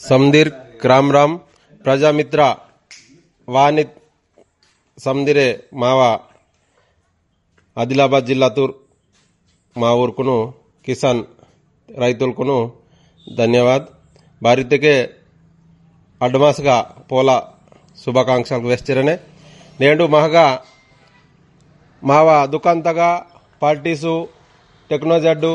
समदीर राम प्रजामित्र वाणी समदिरे मावा आदिलाबाद जिल्ला तूर మా ఊరుకును కిసాన్ రైతులకును ధన్యవాద్ భారతకే అడ్వాన్స్గా పోలా శుభాకాంక్షలు వేస్తారనే నేడు మహగా మావా దుకాంతగా పార్టీసు టెక్నోజడ్డు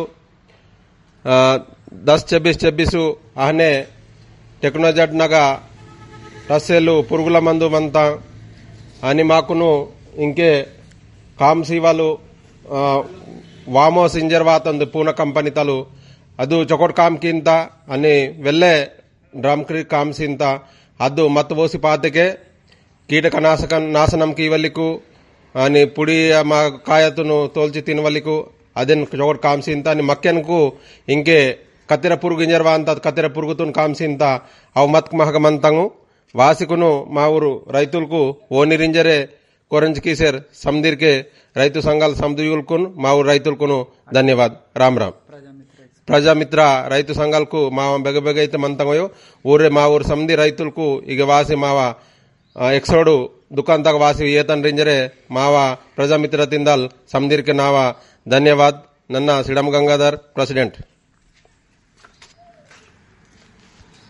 10-26 ahne టెక్నోజడ్ నగా రస్సేలు పురుగుల మందు మంతా అని మాకును ఇంకే కామ్సీ వాళ్ళు वामो सिंजरवात पूना कंपनी तलु अदु चोकोट काम किंता अनि वेल्ले ड्रम क्री काम सिंता अदु मत वोसी पातके कीटकनाशक नाशनम कीवलिकु अनि पुडी मा कायतुनु तोल्ची तिनवलिकु अदेन चोकोट काम सिंता अनि मक्केनकु इंके कत्तिर पुरुगु इंजरवांत कत्तिर पुరుగుతుन काम सिंता अव मत महगमंतंगु वासिकुनु मा ऊरु रैतुलकु ओनिरिंजरे कोरंजकीसर समदीर के రైతు సంఘాల సభ్యులకు మా ఊరు రైతులకు ధన్యవాద్ రామ్ ప్రజామిత్ర రైతు సంఘాలకు మా బెగబెగ అయితే మంతంగయో ఊరే మా ఊరు సమది రైతులకు ఇగ వాసి మావా ఎక్సోడు దుకాన్ తక వాసి ఏతన్ రింజరే మావా ప్రజామిత్ర తిందాల్ సమదీర్ కే నావా ధన్యవాద్ నన్న సిడమ్ గంగాధర్ ప్రెసిడెంట్